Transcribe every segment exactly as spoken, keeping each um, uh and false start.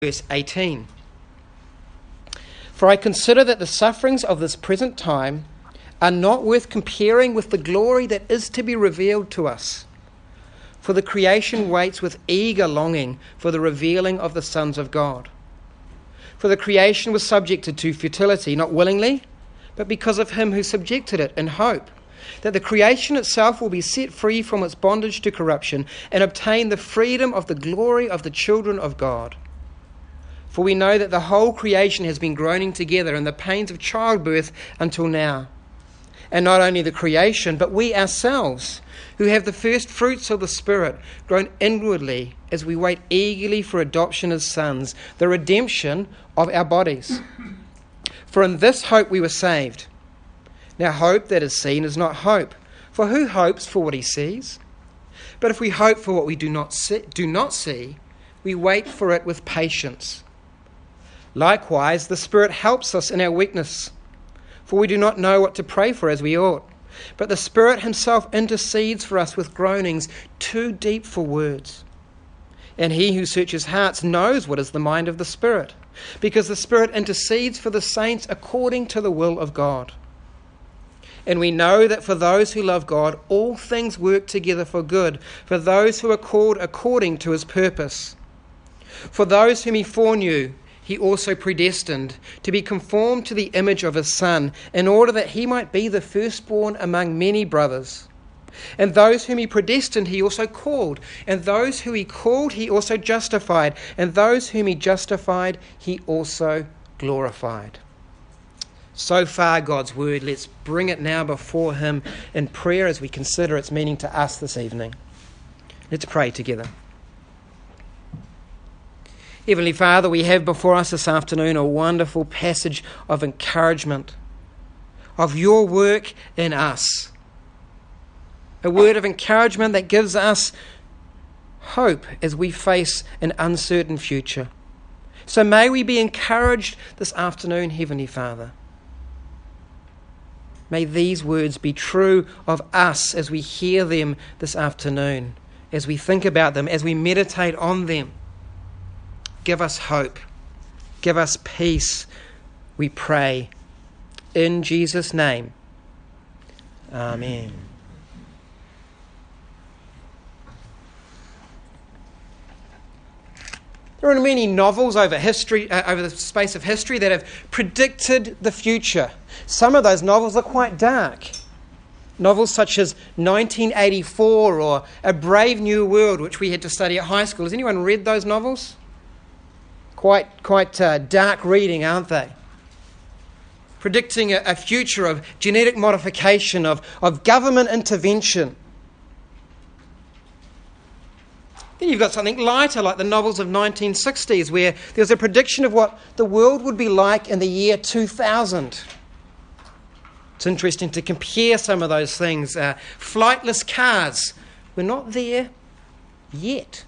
verse eighteen. For I consider that the sufferings of this present time are not worth comparing with the glory that is to be revealed to us. For the creation waits with eager longing for the revealing of the sons of God. For the creation was subjected to futility, not willingly, but because of him who subjected it, in hope that the creation itself will be set free from its bondage to corruption and obtain the freedom of the glory of the children of God. For we know that the whole creation has been groaning together in the pains of childbirth until now. And not only the creation, but we ourselves, who have the first fruits of the Spirit, groan inwardly as we wait eagerly for adoption as sons, the redemption of our bodies. For in this hope we were saved. Now hope that is seen is not hope, for who hopes for what he sees? But if we hope for what we do not see, do not see, we wait for it with patience. Likewise, the Spirit helps us in our weakness, for we do not know what to pray for as we ought. But the Spirit himself intercedes for us with groanings too deep for words. And he who searches hearts knows what is the mind of the Spirit, because the Spirit intercedes for the saints according to the will of God. And we know that for those who love God, all things work together for good, for those who are called according to his purpose. For those whom he foreknew, he also predestined to be conformed to the image of his Son, in order that he might be the firstborn among many brothers. And those whom he predestined, he also called. And those whom he called, he also justified. And those whom he justified, he also glorified. So far, God's word. Let's bring it now before him in prayer as we consider its meaning to us this evening. Let's pray together. Heavenly Father, we have before us this afternoon a wonderful passage of encouragement, of your work in us. A word of encouragement that gives us hope as we face an uncertain future. So may we be encouraged this afternoon, Heavenly Father. May these words be true of us as we hear them this afternoon, as we think about them, as we meditate on them. Give us hope. Give us peace, we pray. In Jesus' name. Amen. There are many novels over history, uh, over the space of history that have predicted the future. Some of those novels are quite dark. Novels such as nineteen eighty-four or A Brave New World, which we had to study at high school. Has anyone read those novels? Quite, quite uh, dark reading, aren't they? Predicting a, a future of genetic modification, of, of government intervention. Then you've got something lighter, like the novels of nineteen sixties, where there's a prediction of what the world would be like in the year two thousand. It's interesting to compare some of those things. Uh, flightless cars. We're not there yet.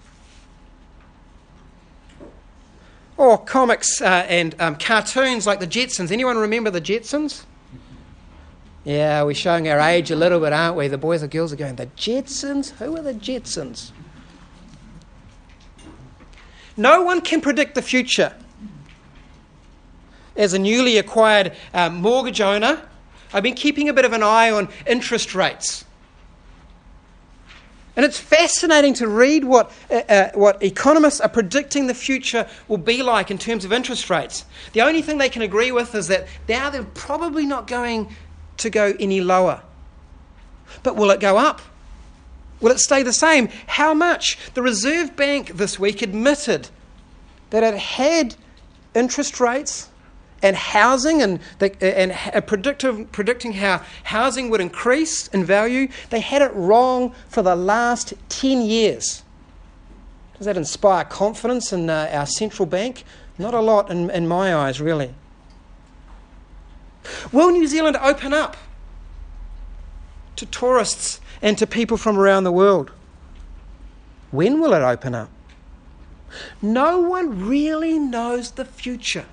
Or comics uh, and um, cartoons like the Jetsons. Anyone remember the Jetsons? Yeah, we're showing our age a little bit, aren't we? The boys and girls are going, the Jetsons? Who are the Jetsons? No one can predict the future. As a newly acquired uh, mortgage owner, I've been keeping a bit of an eye on interest rates. And it's fascinating to read what uh, uh, what economists are predicting the future will be like in terms of interest rates. The only thing they can agree with is that now they're probably not going to go any lower. But will it go up? Will it stay the same? How much? The Reserve Bank this week admitted that it had interest rates and housing and the, and uh, predictive, predicting how housing would increase in value. They had it wrong for the last ten years. Does that inspire confidence in uh, our central bank? Not a lot in, in my eyes, really. Will New Zealand open up to tourists and to people from around the world? When will it open up? No one really knows the future.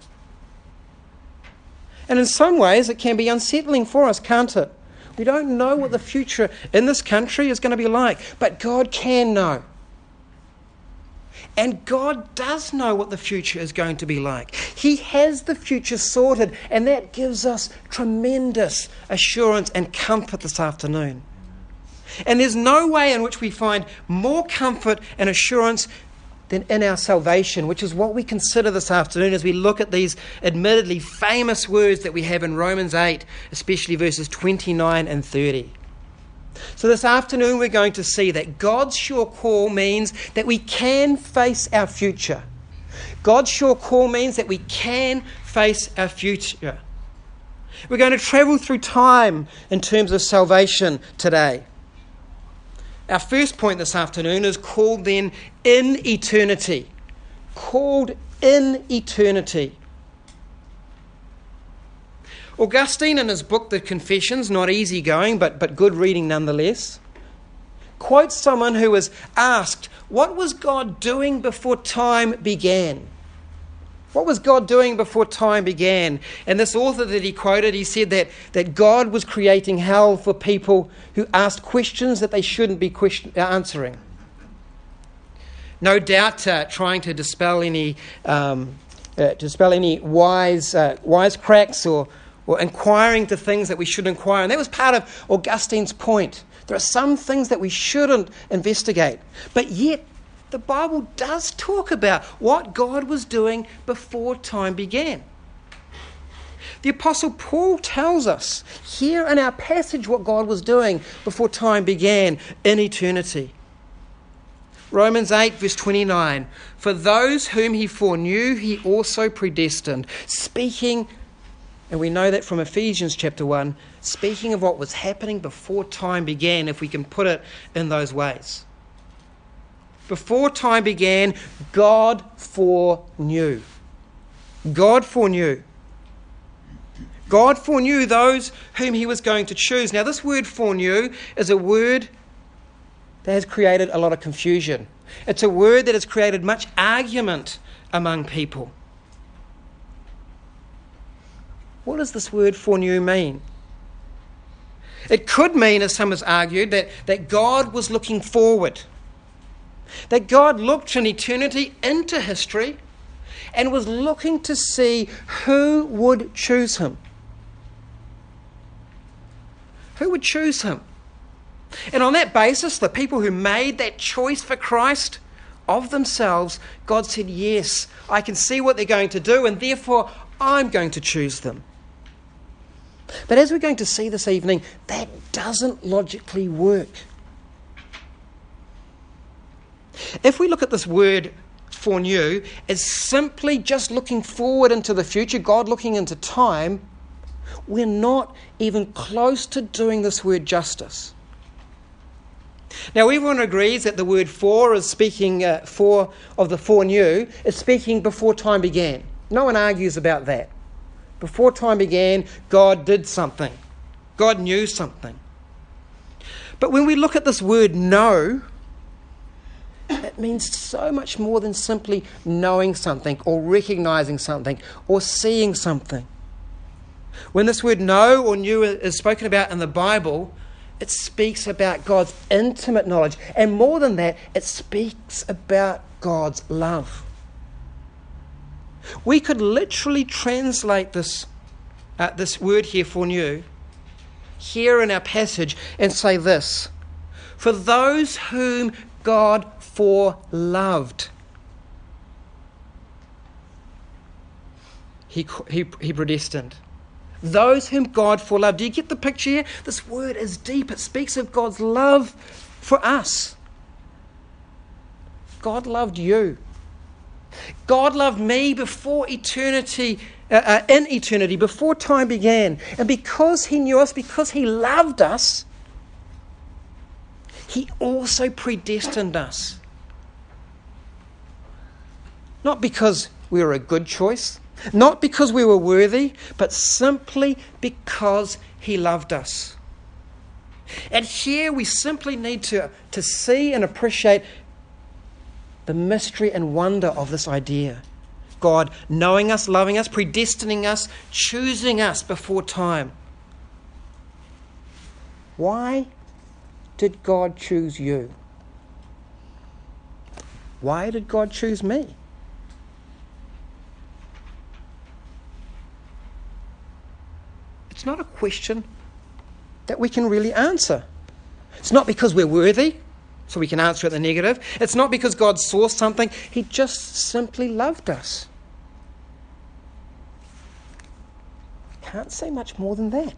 And in some ways, it can be unsettling for us, can't it? We don't know what the future in this country is going to be like, but God can know. And God does know what the future is going to be like. He has the future sorted, and that gives us tremendous assurance and comfort this afternoon. And there's no way in which we find more comfort and assurance than in our salvation, which is what we consider this afternoon as we look at these admittedly famous words that we have in Romans eight, especially verses twenty-nine and thirty. So this afternoon we're going to see that God's sure call means that we can face our future. God's sure call means that we can face our future. We're going to travel through time in terms of salvation today. Our first point this afternoon is called then in eternity. Called in eternity. Augustine, in his book The Confessions, not easy going, but, but good reading nonetheless, quotes someone who was asked, what was God doing before time began? What was God doing before time began? And this author that he quoted, he said that, that God was creating hell for people who asked questions that they shouldn't be question, answering. No doubt uh, trying to dispel any um, uh, dispel any wise uh, wisecracks or, or inquiring to things that we should inquire. And that was part of Augustine's point. There are some things that we shouldn't investigate. But yet, the Bible does talk about what God was doing before time began. The Apostle Paul tells us here in our passage what God was doing before time began in eternity. Romans eight verse twenty-nine, for those whom he foreknew, he also predestined. Speaking, and we know that from Ephesians chapter one, speaking of what was happening before time began, if we can put it in those ways. Before time began, God foreknew. God foreknew. God foreknew those whom he was going to choose. Now, this word foreknew is a word that has created a lot of confusion. It's a word that has created much argument among people. What does this word foreknew mean? It could mean, as some has argued, that, that God was looking forward. That God looked in eternity into history and was looking to see who would choose him. Who would choose him? And on that basis, the people who made that choice for Christ of themselves, God said, yes, I can see what they're going to do, and therefore I'm going to choose them. But as we're going to see this evening, that doesn't logically work. If we look at this word foreknew as simply just looking forward into the future, God looking into time, we're not even close to doing this word justice. Now, everyone agrees that the word for is speaking uh, for of the foreknew is speaking before time began. No one argues about that. Before time began, God did something. God knew something. But when we look at this word know, it means so much more than simply knowing something or recognizing something or seeing something. When this word know or knew is spoken about in the Bible, it speaks about God's intimate knowledge. And more than that, it speaks about God's love. We could literally translate this, uh, this word here, foreknew, here in our passage and say this: for those whom God foreloved, he, he, he predestined. Those whom God foreloved. Do you get the picture here? This word is deep. It speaks of God's love for us. God loved you. God loved me before eternity, uh, uh, in eternity, before time began. And because he knew us, because he loved us, he also predestined us. Not because we were a good choice, not because we were worthy, but simply because he loved us. And here we simply need to, to see and appreciate the mystery and wonder of this idea. God knowing us, loving us, predestining us, choosing us before time. Why did God choose you? Why did God choose me? It's not a question that we can really answer. It's not because we're worthy, so we can answer it in the negative. It's not because God saw something. He just simply loved us. Can't say much more than that.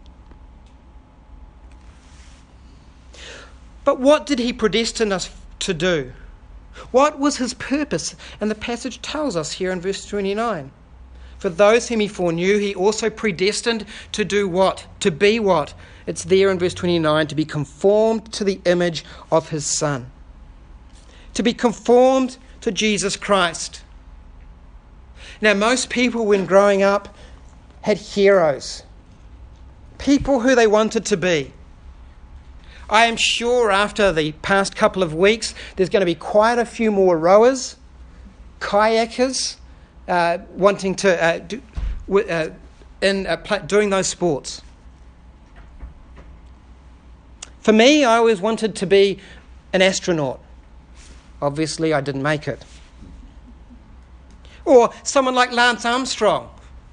But what did he predestine us to do? What was his purpose? And the passage tells us here in verse twenty-nine. For those whom he foreknew, he also predestined to do what? To be what? It's there in verse twenty-nine, to be conformed to the image of his Son. To be conformed to Jesus Christ. Now, most people when growing up had heroes. People who they wanted to be. I am sure after the past couple of weeks, there's going to be quite a few more rowers, kayakers, uh, wanting to uh, do, uh, in uh, pl- doing those sports. For me, I always wanted to be an astronaut. Obviously, I didn't make it. Or someone like Lance Armstrong,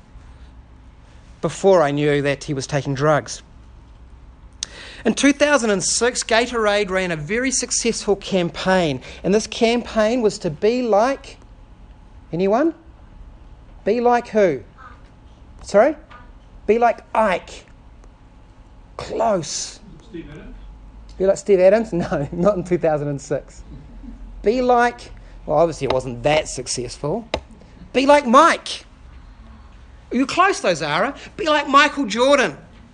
before I knew that he was taking drugs. In two thousand six, Gatorade ran a very successful campaign, and this campaign was to be like... Anyone? Be like who? Sorry? Be like Ike. Close. Steve Adams? Be like Steve Adams? No, not in two thousand six. Be like... Well, obviously it wasn't that successful. Be like Mike. You're close though, Zara. Be like Michael Jordan.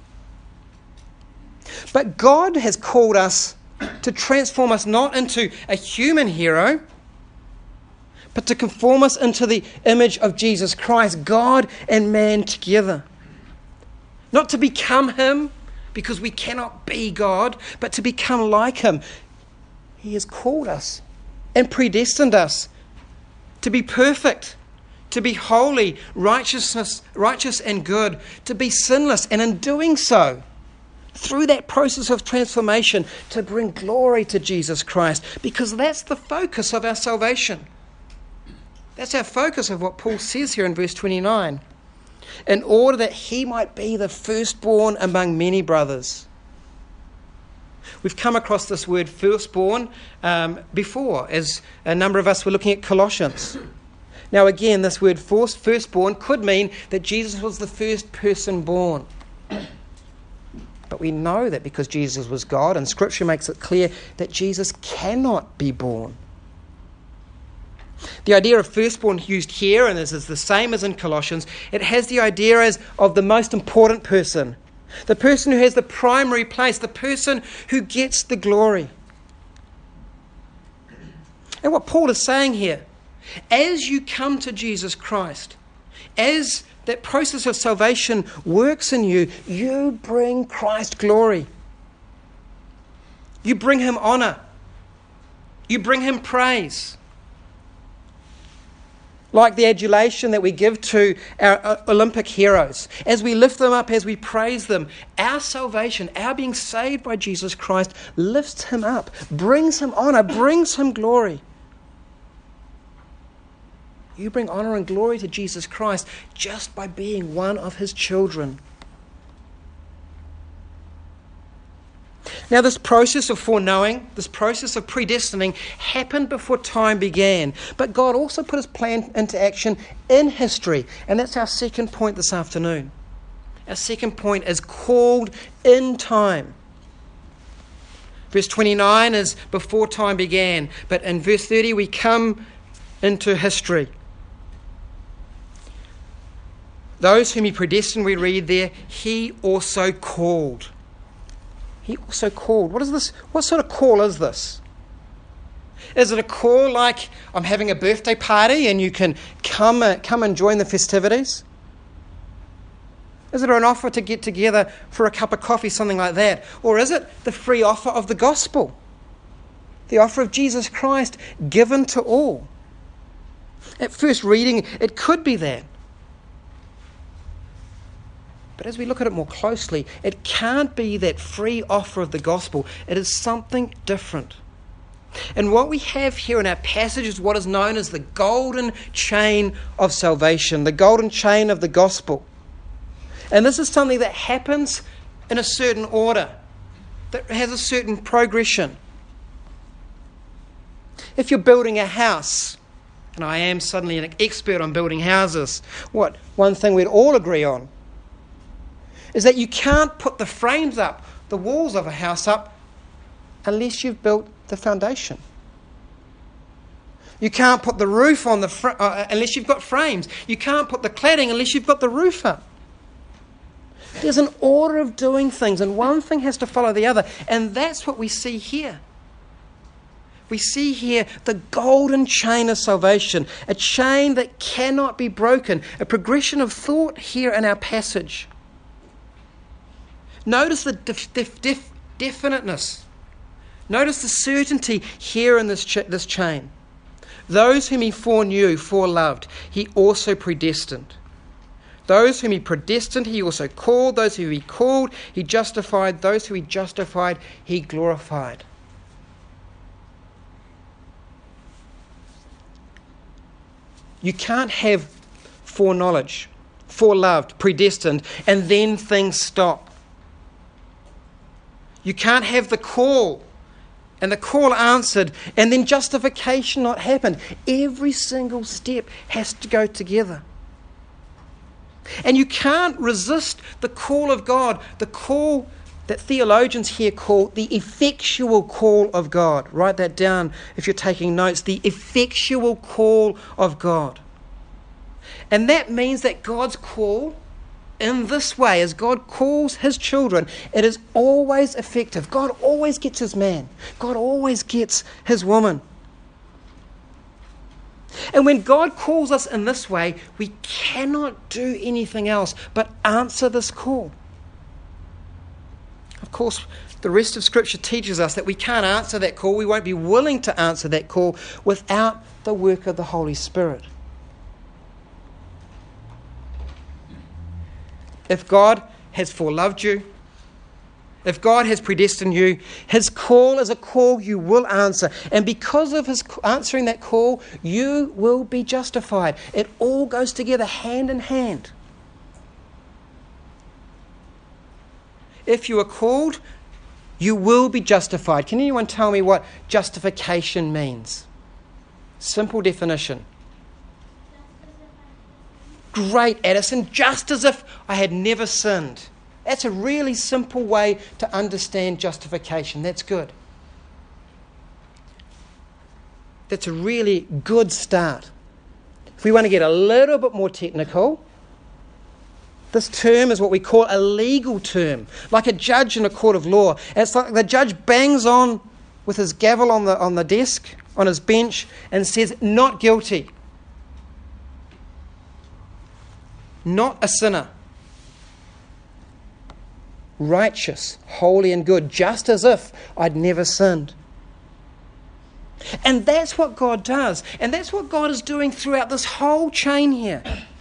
But God has called us to transform us not into a human hero, but to conform us into the image of Jesus Christ, God and man together. Not to become him, because we cannot be God, but to become like him. He has called us and predestined us to be perfect, to be holy, righteousness, righteous and good, to be sinless, and in doing so, through that process of transformation, to bring glory to Jesus Christ, because that's the focus of our salvation. That's our focus of what Paul says here in verse twenty-nine. In order that he might be the firstborn among many brothers. We've come across this word firstborn um, before, as a number of us were looking at Colossians. Now again, this word firstborn could mean that Jesus was the first person born. But we know that because Jesus was God, and Scripture makes it clear that Jesus cannot be born. The idea of firstborn used here, and this is the same as in Colossians, it has the idea as of the most important person, the person who has the primary place, the person who gets the glory. And what Paul is saying here, as you come to Jesus Christ, as that process of salvation works in you, you bring Christ glory. You bring him honor. You bring him praise. Like the adulation that we give to our Olympic heroes. As we lift them up, as we praise them, our salvation, our being saved by Jesus Christ, lifts him up, brings him honor, brings him glory. You bring honor and glory to Jesus Christ just by being one of his children. Now, this process of foreknowing, this process of predestining happened before time began. But God also put his plan into action in history. And that's our second point this afternoon. Our second point is called in time. Verse twenty-nine is before time began. But in verse thirty we come into history. Those whom he predestined, we read there, he also called. He also called. What is this? What sort of call is this? Is it a call like I'm having a birthday party and you can come, uh, come and join the festivities? Is it an offer to get together for a cup of coffee, something like that? Or is it the free offer of the gospel? The offer of Jesus Christ given to all? At first reading, it could be that. But as we look at it more closely, it can't be that free offer of the gospel. It is something different. And what we have here in our passage is what is known as the golden chain of salvation, the golden chain of the gospel. And this is something that happens in a certain order, that has a certain progression. If you're building a house, and I am suddenly an expert on building houses, what one thing we'd all agree on is that you can't put the frames up, the walls of a house up, unless you've built the foundation. You can't put the roof on the fr- uh, unless you've got frames. You can't put the cladding unless you've got the roof up. There's an order of doing things, and one thing has to follow the other, and that's what we see here. We see here the golden chain of salvation, a chain that cannot be broken, a progression of thought here in our passage. Notice the def- def- def- definiteness. Notice the certainty here in this, ch- this chain. Those whom he foreknew, foreloved, he also predestined. Those whom he predestined, he also called. Those whom he called, he justified. Those whom he justified, he glorified. You can't have foreknowledge, foreloved, predestined, and then things stop. You can't have the call and the call answered and then justification not happen. Every single step has to go together. And you can't resist the call of God, the call that theologians here call the effectual call of God. Write that down if you're taking notes. The effectual call of God. And that means that God's call in this way, as God calls his children, it is always effective. God always gets his man. God always gets his woman. And when God calls us in this way, we cannot do anything else but answer this call. Of course, the rest of Scripture teaches us that we can't answer that call. We won't be willing to answer that call without the work of the Holy Spirit. If God has foreloved you, if God has predestined you, his call is a call you will answer. And because of his answering that call, you will be justified. It all goes together hand in hand. If you are called, you will be justified. Can anyone tell me what justification means? Simple definition. Great, Addison. Just as if I had never sinned. That's a really simple way to understand justification. That's good. That's a really good start. If we want to get a little bit more technical, this term is what we call a legal term, like a judge in a court of law. And it's like the judge bangs on with his gavel on the on the desk, on his bench, and says, not guilty. Not a sinner. Righteous, holy and good, just as if I'd never sinned. And that's what God does. And that's what God is doing throughout this whole chain here.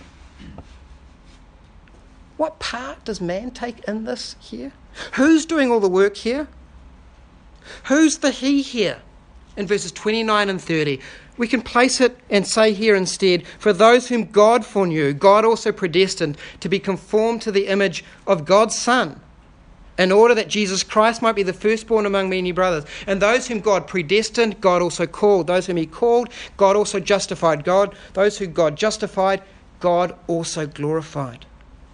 What part does man take in this here? Who's doing all the work here? Who's the he here? In verses twenty-nine and thirty. We can place it and say here instead, for those whom God foreknew, God also predestined to be conformed to the image of God's Son, in order that Jesus Christ might be the firstborn among many brothers. And those whom God predestined, God also called. Those whom he called, God also justified. God, those whom God justified, God also glorified.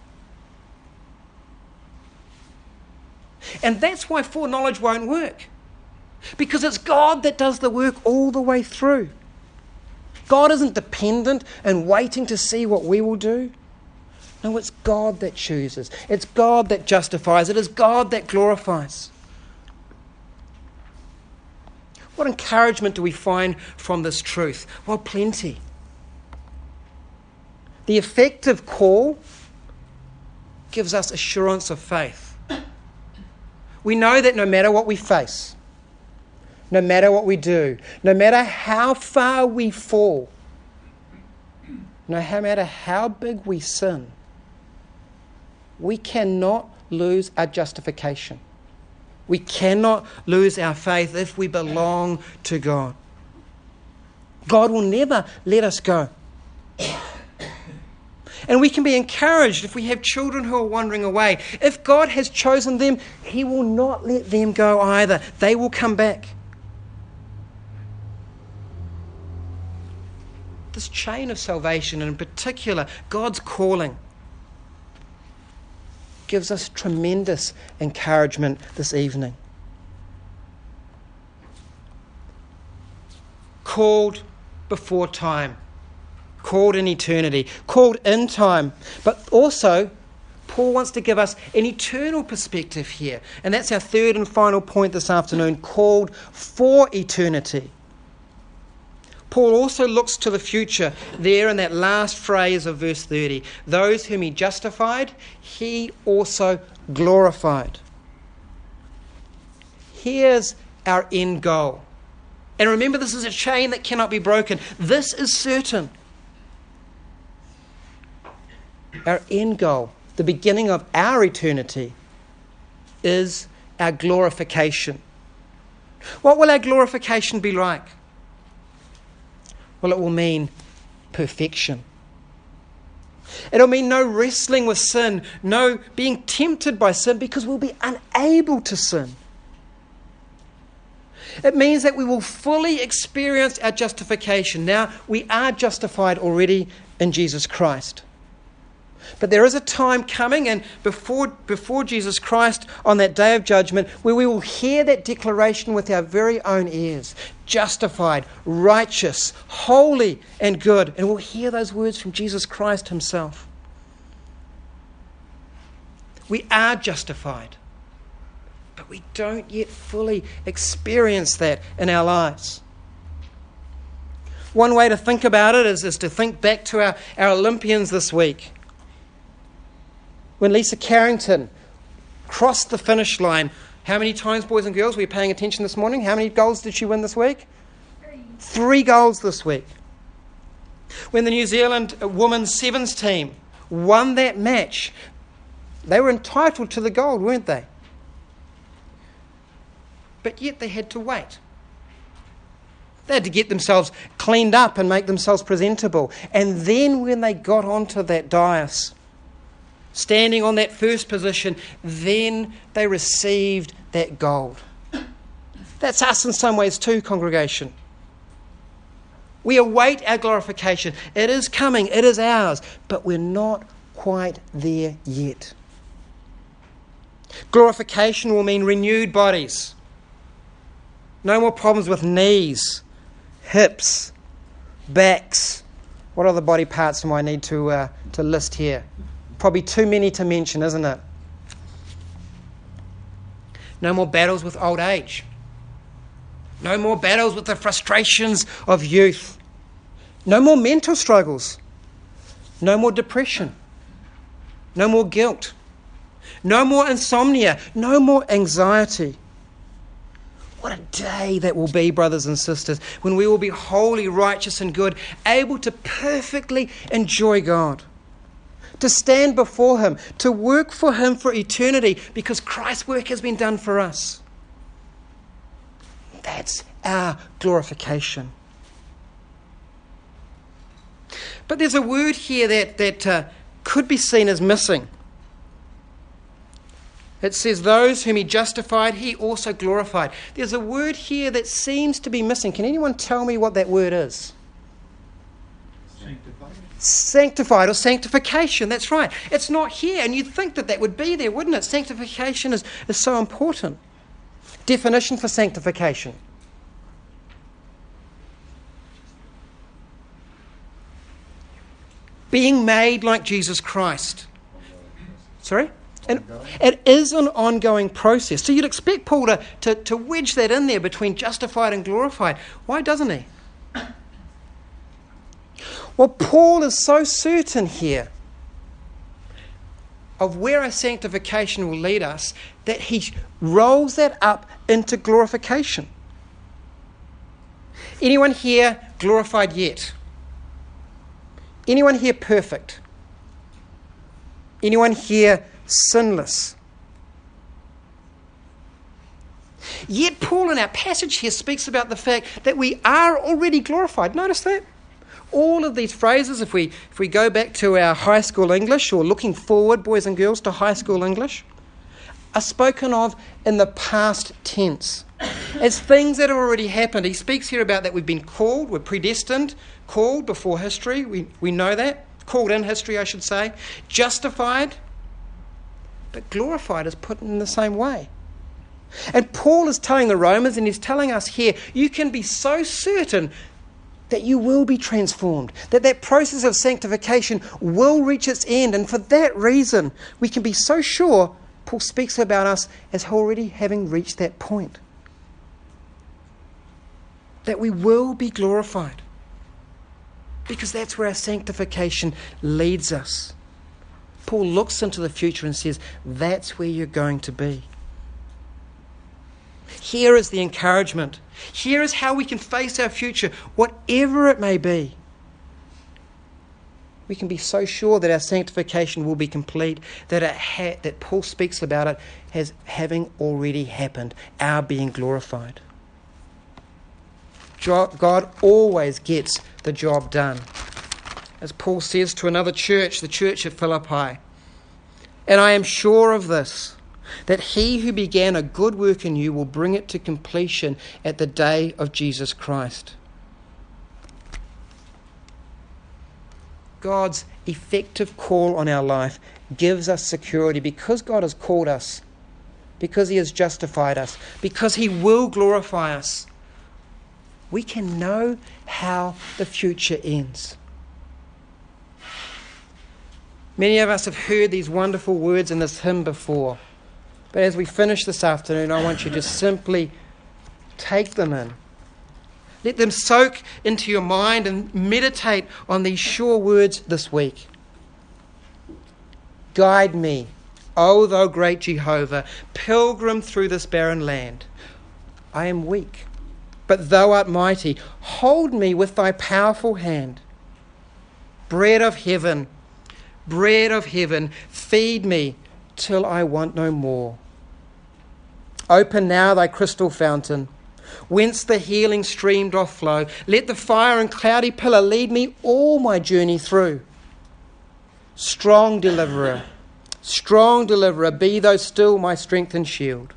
And that's why foreknowledge won't work. Because it's God that does the work all the way through. God isn't dependent and waiting to see what we will do. No, it's God that chooses. It's God that justifies. It is God that glorifies. What encouragement do we find from this truth? Well, plenty. The effective call gives us assurance of faith. We know that no matter what we face, no matter what we do, no matter how far we fall, no matter how big we sin, we cannot lose our justification. We cannot lose our faith if we belong to God. God will never let us go. And we can be encouraged if we have children who are wandering away. If God has chosen them, He will not let them go either. They will come back. This chain of salvation, and in particular, God's calling, gives us tremendous encouragement this evening. Called before time, called in eternity, called in time, but also Paul wants to give us an eternal perspective here. And that's our third and final point this afternoon, called for eternity. Paul also looks to the future there in that last phrase of verse thirty. Those whom he justified, he also glorified. Here's our end goal. And remember, this is a chain that cannot be broken. This is certain. Our end goal, the beginning of our eternity, is our glorification. What will our glorification be like? Well, it will mean perfection. It'll mean no wrestling with sin, no being tempted by sin, because we'll be unable to sin. It means that we will fully experience our justification. Now, we are justified already in Jesus Christ. But there is a time coming, and before, before Jesus Christ, on that day of judgment, where we will hear that declaration with our very own ears. Justified, righteous, holy, and good. And we'll hear those words from Jesus Christ himself. We are justified, but we don't yet fully experience that in our lives. One way to think about it is, is to think back to our, our Olympians this week. When Lisa Carrington crossed the finish line, how many times, boys and girls, were you paying attention this morning? How many goals did she win this week? Three. Three goals this week. When the New Zealand women's sevens team won that match, they were entitled to the gold, weren't they? But yet they had to wait. They had to get themselves cleaned up and make themselves presentable. And then when they got onto that dais, standing on that first position, then they received that gold. That's us in some ways too, congregation. We await our glorification. It is coming, it is ours, but we're not quite there yet. Glorification will mean renewed bodies. No more problems with knees, hips, backs. What other body parts do I need to uh, to list here? Probably too many to mention, isn't it? No more battles with old age. No more battles with the frustrations of youth. No more mental struggles. No more depression. No more guilt. No more insomnia. No more anxiety. What a day that will be, brothers and sisters, when we will be holy, righteous, and good, able to perfectly enjoy God, to stand before Him, to work for Him for eternity, because Christ's work has been done for us. That's our glorification. But there's a word here that, that uh, could be seen as missing. It says, those whom He justified, He also glorified. There's a word here that seems to be missing. Can anyone tell me what that word is? Sanctified. Sanctified or sanctification, that's right. It's not here, and you'd think that that would be there, wouldn't it? Sanctification is, is so important. Definition for sanctification. Being made like Jesus Christ. Sorry? And it is an ongoing process. So you'd expect Paul to, to, to wedge that in there between justified and glorified. Why doesn't he? Well, Paul is so certain here of where our sanctification will lead us that he rolls that up into glorification. Anyone here glorified yet? Anyone here perfect? Anyone here sinless? Yet Paul in our passage here speaks about the fact that we are already glorified. Notice that? All of these phrases, if we if we go back to our high school English, or looking forward, boys and girls, to high school English, are spoken of in the past tense as things that have already happened. He speaks here about that we've been called, we're predestined, called before history, we, we know that, called in history I should say, justified, but glorified is put in the same way. And Paul is telling the Romans, and he's telling us here, you can be so certain that you will be transformed, that that process of sanctification will reach its end. And for that reason, we can be so sure Paul speaks about us as already having reached that point, that we will be glorified, because that's where our sanctification leads us. Paul looks into the future and says, that's where you're going to be. Here is the encouragement. Here is how we can face our future, whatever it may be. We can be so sure that our sanctification will be complete, that it ha- that Paul speaks about it as having already happened, our being glorified. God always gets the job done. As Paul says to another church, the church at Philippi, and I am sure of this, that he who began a good work in you will bring it to completion at the day of Jesus Christ. God's effective call on our life gives us security because God has called us, because he has justified us, because he will glorify us. We can know how the future ends. Many of us have heard these wonderful words in this hymn before. But as we finish this afternoon, I want you to simply take them in. Let them soak into your mind and meditate on these sure words this week. Guide me, O thou great Jehovah, pilgrim through this barren land. I am weak, but thou art mighty. Hold me with thy powerful hand. Bread of heaven, bread of heaven, feed me till I want no more. Open now thy crystal fountain, whence the healing stream doth flow. Let the fire and cloudy pillar lead me all my journey through. Strong deliverer, strong deliverer, be thou still my strength and shield.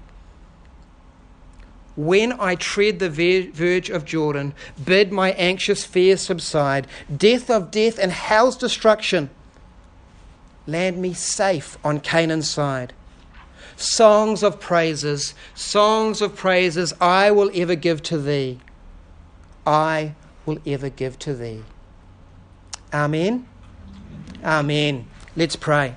When I tread the ver- verge of Jordan, bid my anxious fears subside. Death of death and hell's destruction, land me safe on Canaan's side. Songs of praises, songs of praises I will ever give to thee. I will ever give to thee. Amen. Amen. Let's pray.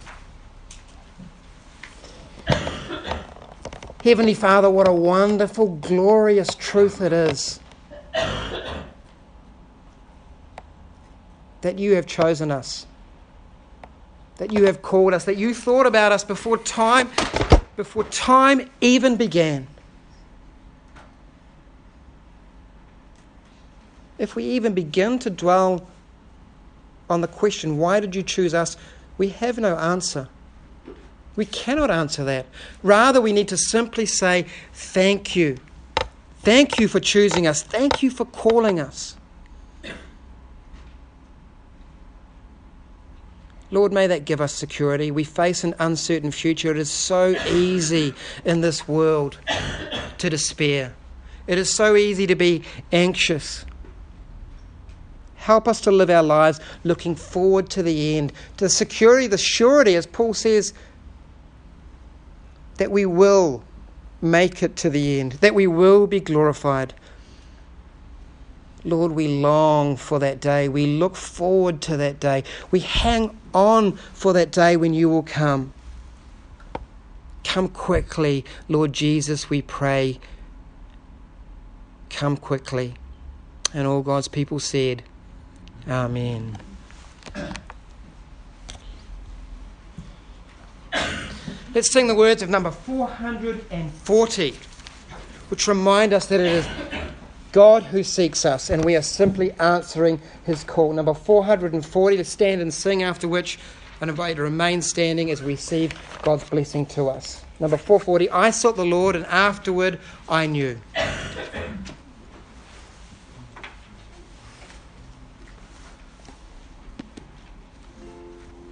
Heavenly Father, what a wonderful, glorious truth it is that you have chosen us, that you have called us, that you thought about us before time, before time even began. If we even begin to dwell on the question, why did you choose us? We have no answer. We cannot answer that. Rather, we need to simply say, thank you. Thank you for choosing us. Thank you for calling us. Lord, may that give us security. We face an uncertain future. It is so easy in this world to despair. It is so easy to be anxious. Help us to live our lives looking forward to the end, to the security, the surety, as Paul says, that we will make it to the end, that we will be glorified. Lord, we long for that day. We look forward to that day. We hang on for that day when you will come. Come quickly, Lord Jesus, we pray. Come quickly. And all God's people said, Amen. Let's sing the words of number four hundred forty, which remind us that it is God who seeks us, and we are simply answering his call. Number four hundred forty, to stand and sing, after which I invite you to remain standing as we receive God's blessing to us. Number four forty, I sought the Lord and afterward I knew.